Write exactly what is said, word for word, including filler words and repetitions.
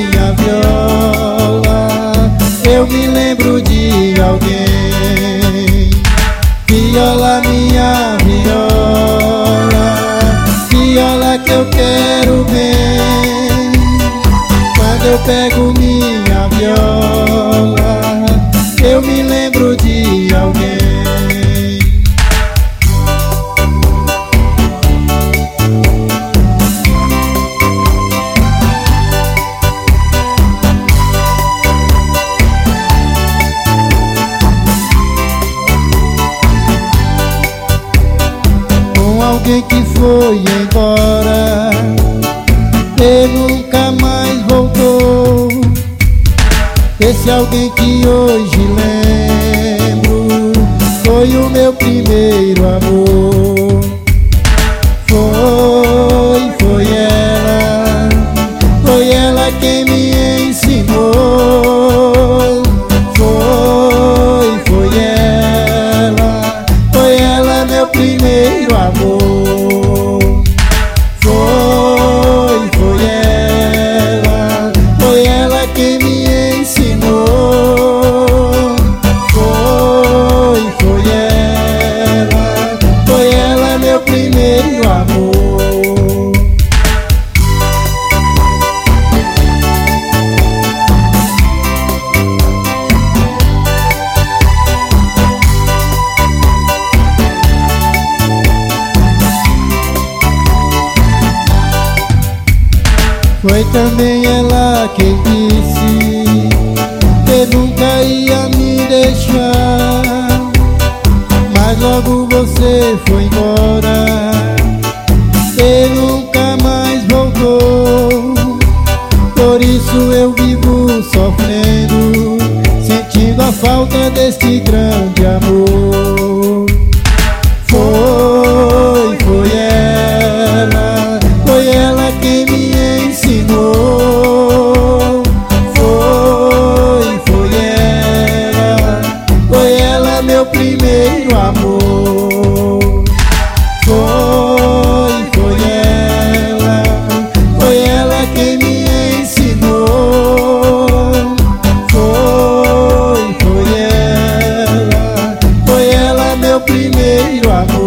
minha viola, eu me lembro de alguém. Viola, minha viola, viola que eu quero bem. Quando eu pego minha viola, eu me lembro de alguém. Alguém que foi embora e nunca mais voltou. Esse alguém que hoje lembro foi o meu primeiro amor. Foi, foi ela, foi ela quem me ensinou. Foi, foi ela, foi ela meu primeiro amor. Foi também ela quem disse que nunca ia me deixar, mas logo você foi embora e nunca mais voltou. Por isso eu vivo sofrendo, sentindo a falta deste grande amor. Foi, foi ela, foi ela quem me ensinou. Foi, foi ela, foi ela meu primeiro amor. Foi, foi ela, foi ela quem me ensinou. Foi, foi ela, foi ela meu primeiro amor.